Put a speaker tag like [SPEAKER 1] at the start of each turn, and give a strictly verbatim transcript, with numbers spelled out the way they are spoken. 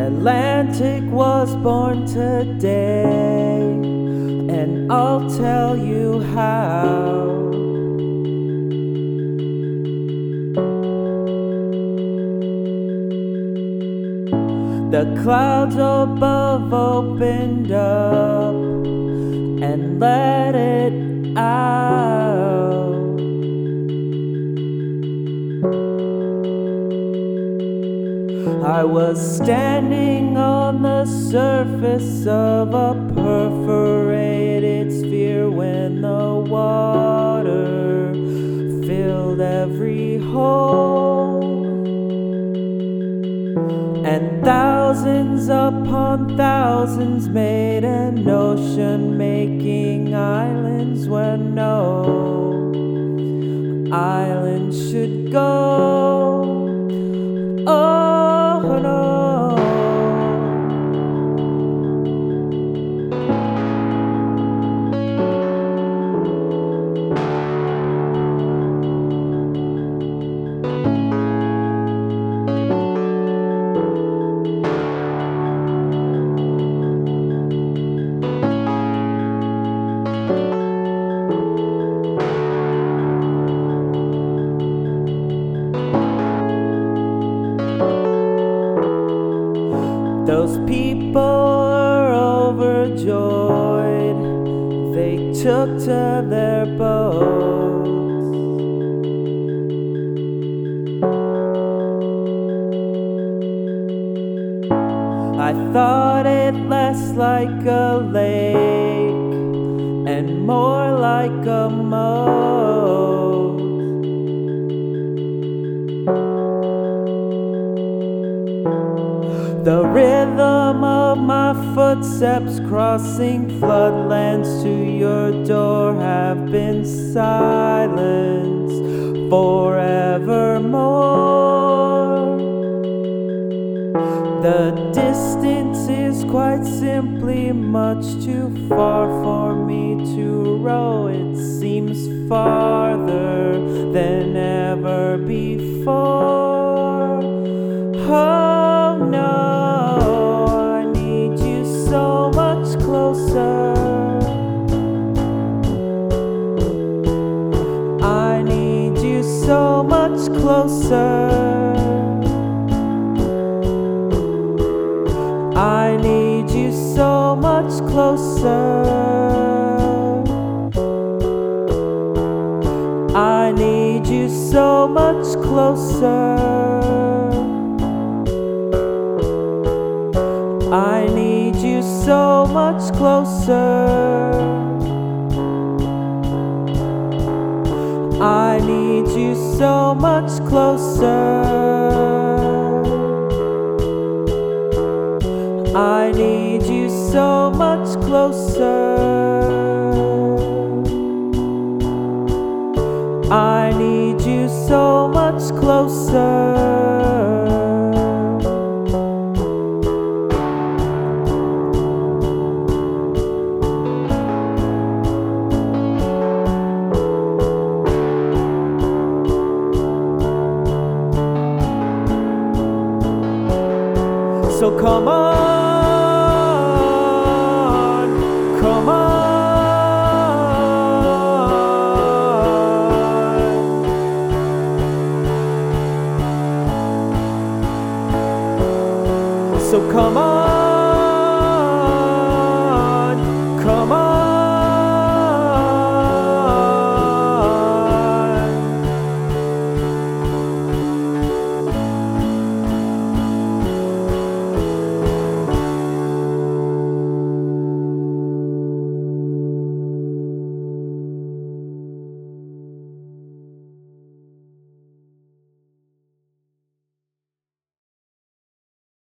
[SPEAKER 1] Atlantic was born today, and I'll tell you how. The clouds above opened up and let it out. I was standing on the surface of a perforated sphere when the water filled every hole, and thousands upon thousands made an ocean, making islands where no island should go. Oh no. Those people are overjoyed. They took to their boats. I thought it less like a lake and more like a moat. The rhythm of my footsteps crossing floodlands to your door have been silenced forevermore. The distance is quite simply much too far for me to row. It seems farther than ever before. Oh no. Closer, I need you so much closer. I need you so much closer. I need you so much closer. I need you so much closer. I need you so much closer. I need you so much closer. I need you so much closer. So come on, come on. So come on.